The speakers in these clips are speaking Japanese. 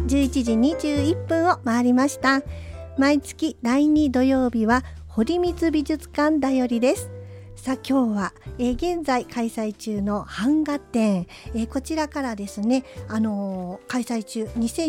11時21分を回りました。毎月第2土曜日は堀光美術館だよりです。さあ今日は、現在開催中の版画展、こちらからですね、開催中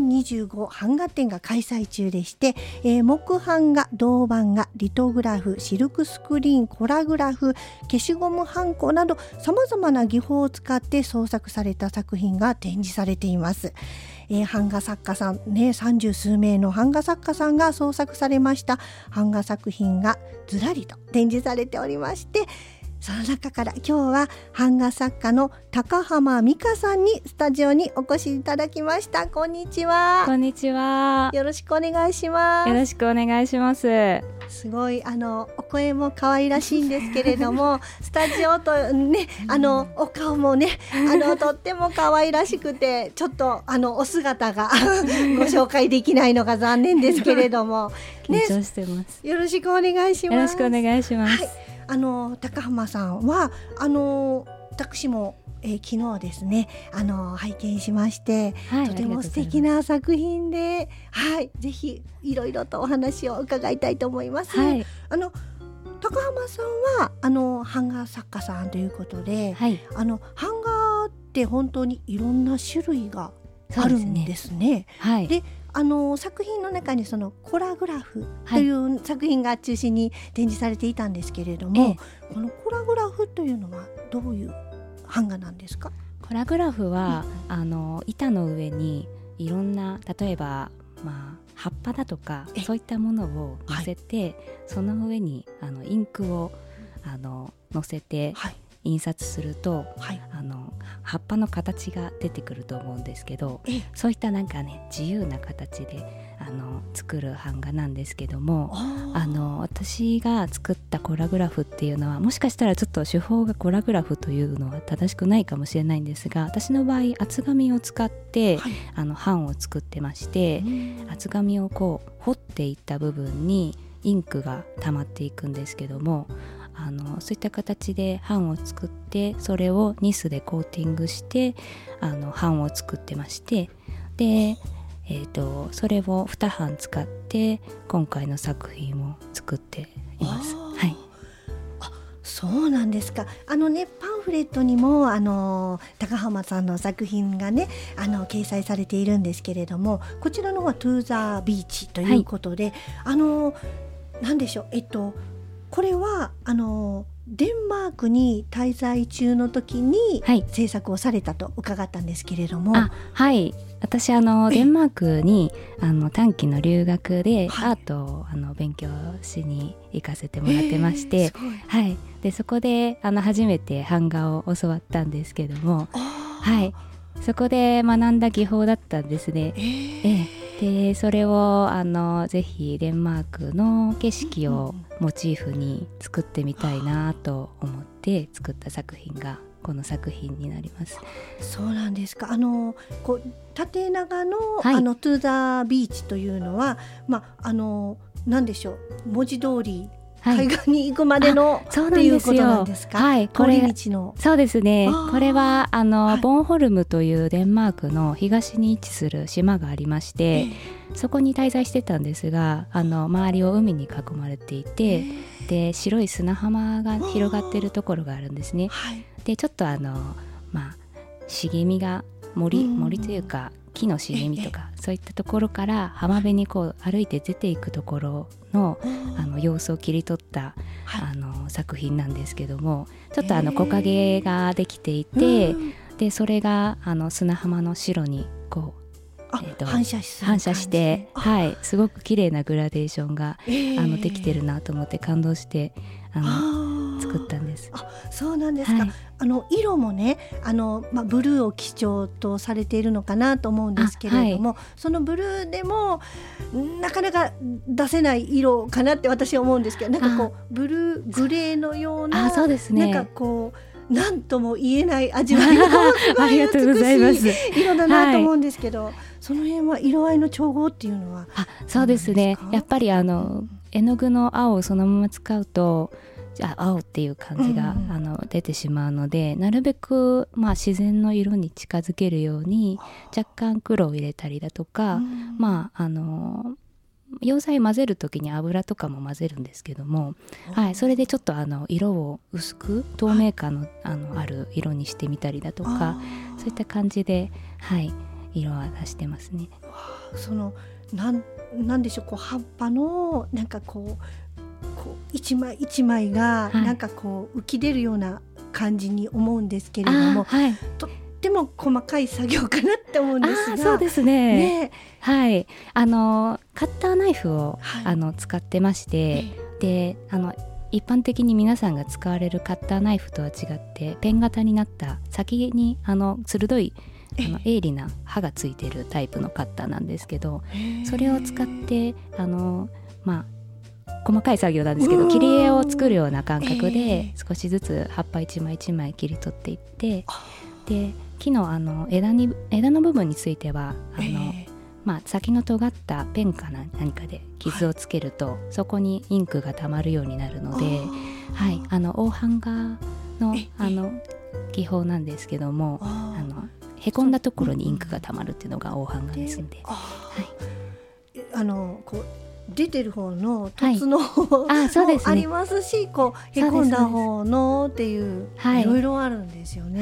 2025版画展が開催中でして、木版画、銅版画、リトグラフ、シルクスクリーン、コラグラフ、消しゴムはんこなどさまざまな技法を使って創作された作品が展示されています。版画作家さんね、30数名の版画作家さんが創作されました版画作品がずらりと展示されておりまして、その中から今日は版画作家の高浜美香さんにスタジオにお越しいただきました。こんにちは。 こんにちは。 よろしくお願いします。 よろしくお願いします。 すごいお声も可愛らしいんですけれどもスタジオとね、お顔もねとっても可愛らしくて、ちょっとお姿がご紹介できないのが残念ですけれども、 緊張してます、 よろしくお願いします。 よろしくお願いします。 はい、高浜さんは私も昨日ですね拝見しまして、はい、とても素敵な作品で、はい、ぜひいろいろとお話を伺いたいと思います。はい、高浜さんは版画作家さんということで、はい、版画って本当にいろんな種類があるんですね。はい、で作品の中にそのコラグラフという作品が中心に展示されていたんですけれども、このコラグラフというのはどういう版画なんですか？ コラグラフは、板の上にいろんな、例えば、葉っぱだとかそういったものを乗せて、はい、その上にインクを乗せて、はい、印刷すると、はい、葉っぱの形が出てくると思うんですけど、そういったなんかね、自由な形で作る版画なんですけども、私が作ったコラグラフっていうのは、もしかしたらちょっと手法がコラグラフというのは正しくないかもしれないんですが、私の場合厚紙を使って、はい、版を作ってまして、厚紙をこう彫っていった部分にインクが溜まっていくんですけども、そういった形で版を作って、それをニスでコーティングして版を作ってまして、で、それを2版使って今回の作品を作っています。はい、 そうなんですか。パンフレットにも高浜さんの作品がね掲載されているんですけれども、こちらの方はトゥーザービーチということで、はい、なんでしょう、これはデンマークに滞在中の時に制作をされたと伺ったんですけれども、 はい、私デンマークに短期の留学でアートを勉強しに行かせてもらってまして、はい、でそこで初めて版画を教わったんですけども、はい、そこで学んだ技法だったんですね。でそれをぜひデンマークの景色をモチーフに作ってみたいなと思って作った作品がこの作品になります。 そうなんですか。こう縦長の、はい、トゥーザービーチというのは、なんでしょう、文字通り海岸に行くまでのっていうことなんですか？はい、これ道の。そうですね。 これはボンホルムというデンマークの東に位置する島がありまして、そこに滞在してたんですが、周りを海に囲まれていて、で白い砂浜が広がっているところがあるんですね。でちょっと茂みが森というか木の茂みとかそういったところから浜辺にこう歩いて出ていくところの様子を切り取った、作品なんですけども、ちょっと木陰ができていて、でそれが砂浜の白にこう反射して、はい、すごく綺麗なグラデーションができてるなと思って感動して作ったんです。 そうなんですか。はい、色もねブルーを基調とされているのかなと思うんですけれども、はい、そのブルーでもなかなか出せない色かなって私は思うんですけど、なんかこうブルーグレーのような、そうですね、なんかこう何とも言えない味わいのありがとうございます。 色だなと思うんですけど、はい、その辺は色合いの調合っていうのはそうですね、やっぱり絵の具の青をそのまま使うと青っていう感じが、出てしまうので、なるべく、自然の色に近づけるように若干黒を入れたりだとか、溶剤混ぜる時に油とかも混ぜるんですけども、それでちょっと色を薄く透明感の、ある色にしてみたりだとか、そういった感じで、色は出してますね。 そのなんでしょう、こう葉っぱのなんかこう一枚一枚がなんかこう浮き出るような感じに思うんですけれども、とっても細かい作業かなって思うんですが。 そうですね。カッターナイフを、使ってまして、で一般的に皆さんが使われるカッターナイフとは違ってペン型になった先に鋭い鋭利な刃がついてるタイプのカッターなんですけど、それを使って細かい作業なんですけど、切り絵を作るような感覚で少しずつ葉っぱ一枚一枚切り取っていって、で木の枝の部分については先の尖ったペンか何かで傷をつけると、そこにインクがたまるようになるので、大版画の技法なんですけども、へこんだところにインクがたまるっていうのが大版画ですので、 こう出てる方の凸の方もありますし、こうへこんだ方のっていういろいろあるんですよね。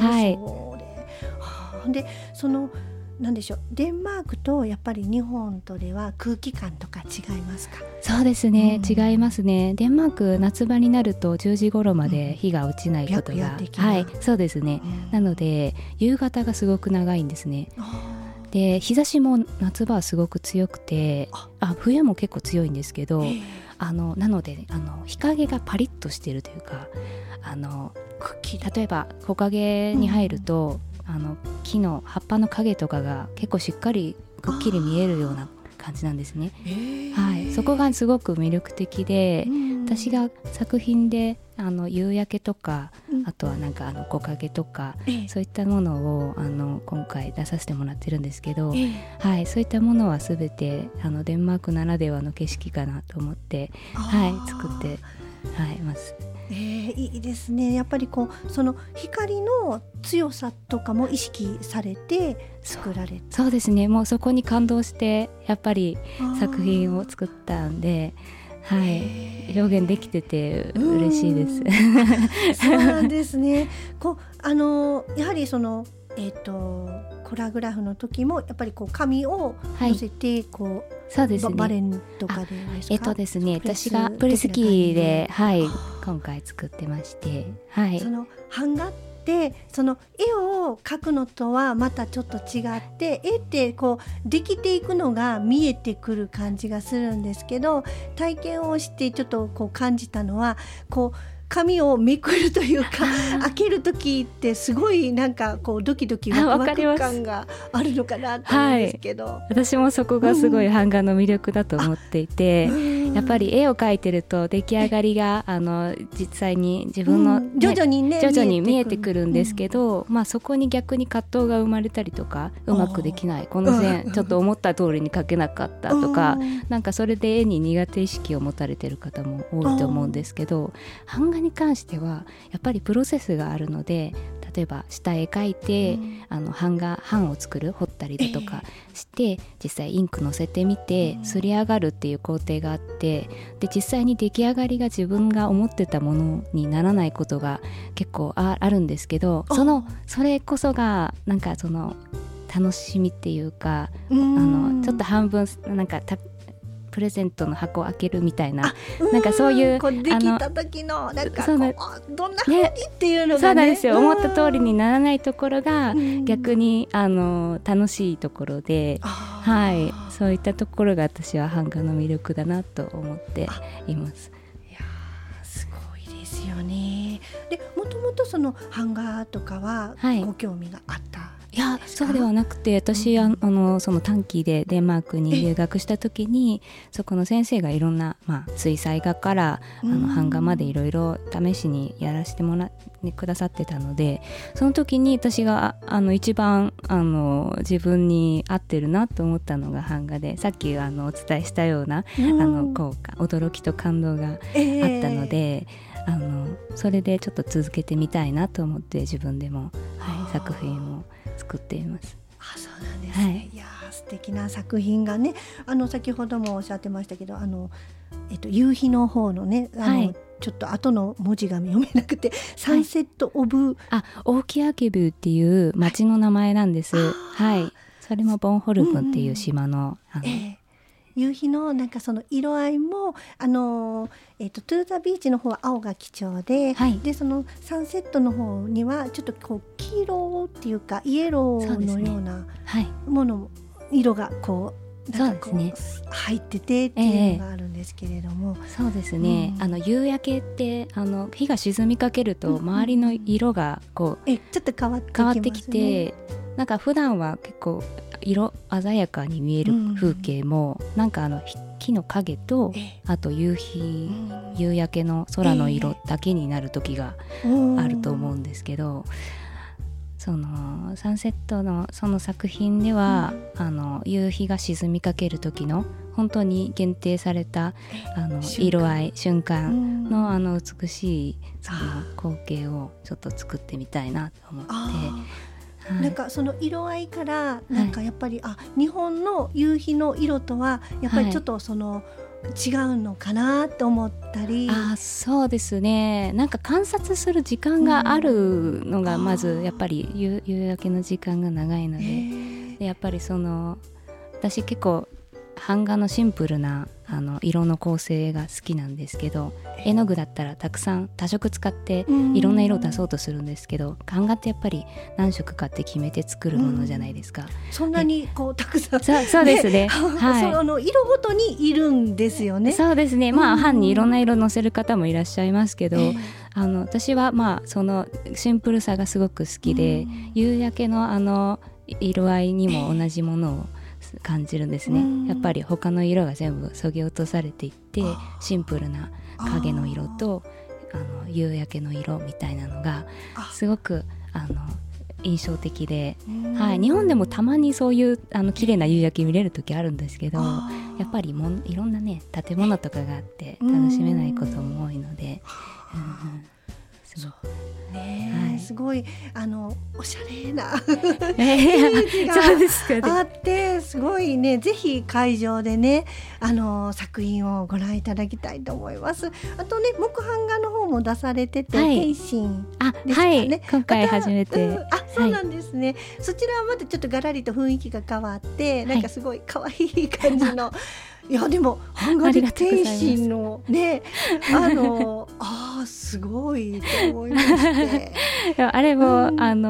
でなんでしょう、デンマークとやっぱり日本とでは空気感とか違いますか？ そうですね、違いますね。デンマーク夏場になると10時頃まで日が落ちないことが、そうですね、なので夕方がすごく長いんですね。で日差しも夏場はすごく強くて、冬も結構強いんですけど、なので日陰がパリッとしてるというか、例えば木陰に入ると、木の葉っぱの影とかが結構しっかりくっきり見えるような感じなんですね。そこがすごく魅力的で、私が作品で夕焼けとか、あとはなんか木陰とか、そういったものを今回出させてもらってるんですけど、そういったものは全てデンマークならではの景色かなと思って、作ってます。 いいですね。やっぱりその光の強さとかも意識されて作られて。 そうですね、もうそこに感動してやっぱり作品を作ったんで、表現できてて嬉しいです。 そうなんですね。やはりコラグラフの時もやっぱり紙を乗せてそうですね、 バレンとかでですか？ ですね、私がプレス機で今回作ってまして、 その版画ってその絵を描くのとはまたちょっと違って、絵ってできていくのが見えてくる感じがするんですけど、体験をしてちょっと感じたのは紙をめくるというか開ける時ってすごいなんかドキドキワクワク感があるのかなと思うんですけど、 私もそこがすごい版画の魅力だと思っていて、やっぱり絵を描いてると出来上がりが実際に自分の、 徐々に見えてくるんですけど、そこに逆に葛藤が生まれたりとか、うまくできない、この線ちょっと思った通りに描けなかったとか、なんかそれで絵に苦手意識を持たれてる方も多いと思うんですけど、版画に関してはやっぱりプロセスがあるので、例えば下絵描いて、版を作る、彫ったりだとかして、実際インク乗せてみて刷り上がるっていう工程があって、で実際に出来上がりが自分が思ってたものにならないことが結構あるんですけど、それこそがなんか楽しみっていうか、ちょっと半分なんかプレゼントの箱を開けるみたいな、なんかそういうできた時のなんかどんな風にっていうのがね、 そうなんですよ、思った通りにならないところが逆に楽しいところで、そういったところが私は版画の魅力だなと思っています。 いやすごいですよね。でもともとその版画とかはご興味があった？ いやそうではなくて、私その短期でデンマークに留学した時に、そこの先生がいろんな、水彩画から版画までいろいろ試しにやらせてもらってくださってたので、その時に私が一番自分に合ってるなと思ったのが版画で、さっきお伝えしたような驚きと感動があったので、 それでちょっと続けてみたいなと思って自分でも、作品を作っています。 そうなんですね。いや素敵な作品がね、先ほどもおっしゃってましたけど、夕日の方のね、ちょっと後の文字が読めなくて、サンセットオブ、 オーキアケビューっていう町の名前なんです。それもボンホルムっていう島の、 夕日のなんかその色合いもトゥーザビーチの方は青が基調で、でそのサンセットの方にはちょっとこう黄色っていうかイエローのようなもの、色がこうなんかこう入っててっていうのがあるんですけれども、 そうですね、夕焼けって日が沈みかけると周りの色がこう、 ちょっと変わってきて、 なんか普段は結構色鮮やかに見える風景も、なんか木の影と、あと夕焼けの空の色だけになる時があると思うんですけど、そのサンセットのその作品では、夕日が沈みかける時の本当に限定された色合い瞬間の美しいその光景をちょっと作ってみたいなと思って、 なんかその色合いからなんかやっぱり、日本の夕日の色とはやっぱりちょっとその違うのかなと思ったり、 そうですね、なんか観察する時間があるのがまずやっぱり夕焼けの時間が長いので、やっぱりその私結構版画のシンプルな色の構成が好きなんですけど、絵の具だったらたくさん多色使っていろんな色を出そうとするんですけど、版画ってやっぱり何色かって決めて作るものじゃないですか。 そんなにこうたくさん、 そうですね、 その色ごとにいるんですよね。 そうですね、版にいろんな色乗せる方もいらっしゃいますけど、私はそのシンプルさがすごく好きで、夕焼けの色合いにも同じものを感じるんですね。やっぱり他の色が全部削ぎ落とされていって、シンプルな影の色と夕焼けの色みたいなのがすごく印象的で、日本でもたまにそういう綺麗な夕焼け見れる時あるんですけど、やっぱりいろんなね建物とかがあって楽しめないことも多いので、すごくすごいおしゃれな雰囲気があってすごいね、ぜひ会場でね作品をご覧いただきたいと思います。あとね、木版画の方も出されてて、天心ですかね、 今回初めて、 そうなんですね、そちらはまたちょっとガラリと雰囲気が変わって、なんかすごい可愛い感じのいやでも版画で天心のねすごいと思いましてあれも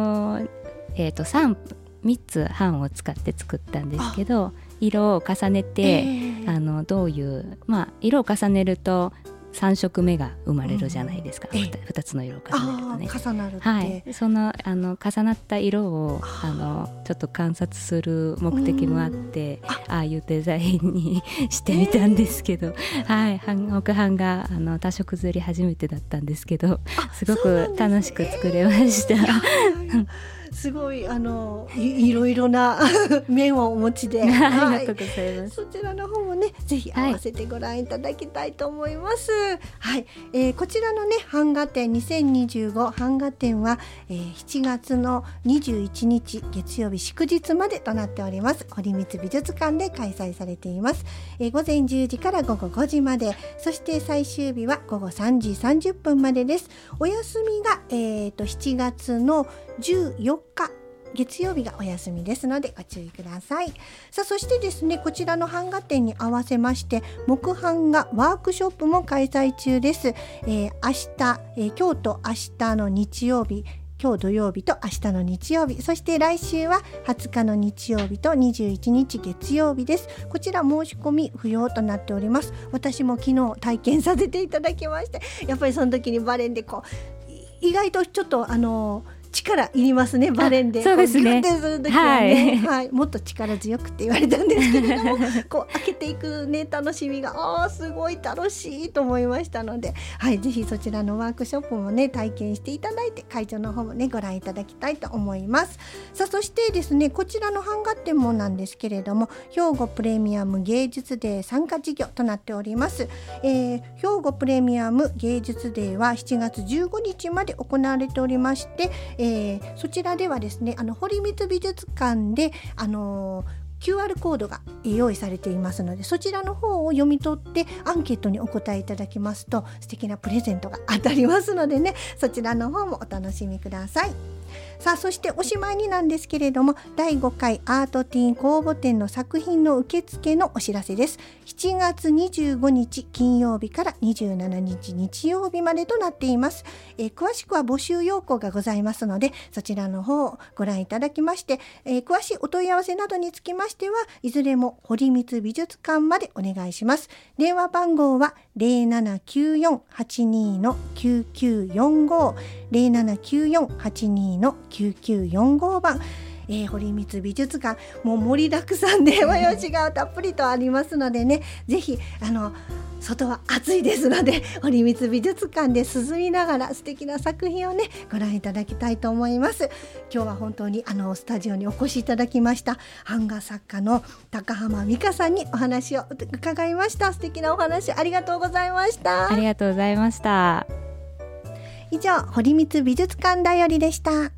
3つ版を使って作ったんですけど、色を重ねて、どういう色を重ねると3色目が生まれるじゃないですか、2つの色を重ねるとね、 重なるって、 その重なった色をちょっと観察する目的もあって、ああいうデザインにしてみたんですけど、木版が多色刷り初めてだったんですけど、すごく楽しく作れました。 すごいいろいろな面をお持ちで、 ありがとうございます。 そちらの方もねぜひ合わせてご覧いただきたいと思います。こちらのね版画展2025版画展は、7月の21日月曜日祝日までとなっております。堀光美術館で開催されています。午前10時から午後5時まで、そして最終日は午後3時30分までです。お休みが、7月の14日月曜日がお休みですのでご注意ください。さあそしてですね、こちらの版画展に合わせまして木版画ワークショップも開催中です。明日、今日と明日の日曜日、今日土曜日と明日の日曜日、そして来週は20日の日曜日と21日月曜日です。こちら申し込み不要となっております。私も昨日体験させていただきまして、やっぱりその時にバレンでこう意外とちょっと力いりますね、バレンで。 そうですね。 ギュッてする時はね、はい、もっと力強くって言われたんですけれどもこう開けていくね楽しみがすごい楽しいと思いましたので、はい、ぜひそちらのワークショップもね体験していただいて、会場の方もねご覧いただきたいと思います。さあそしてですね、こちらの版画展もなんですけれども、兵庫プレミアム芸術デー参加事業となっております。兵庫プレミアム芸術デーは7月15日まで行われておりまして、そちらではですね、堀光美術館でQR コードが用意されていますので、そちらの方を読み取ってアンケートにお答えいただきますと素敵なプレゼントが当たりますのでね、そちらの方もお楽しみください。さあそしておしまいになんですけれども、第5回アートティーン公募展の作品の受付のお知らせです。7月25日金曜日から27日日曜日までとなっています。詳しくは募集要項がございますので、そちらの方をご覧いただきまして、詳しいお問い合わせなどにつきましてはいずれも堀光美術館までお願いします。電話番号は 0794-82-9945 0794-82-9945番、堀光美術館もう盛りだくさんで催しがたっぷりとありますのでね、ぜひ外は暑いですので堀光美術館で涼みながら素敵な作品をねご覧いただきたいと思います。今日は本当にスタジオにお越しいただきました版画作家の高浜美香さんにお話を伺いました。素敵なお話ありがとうございました。 ありがとうございました。 以上、堀光美術館だよりでした。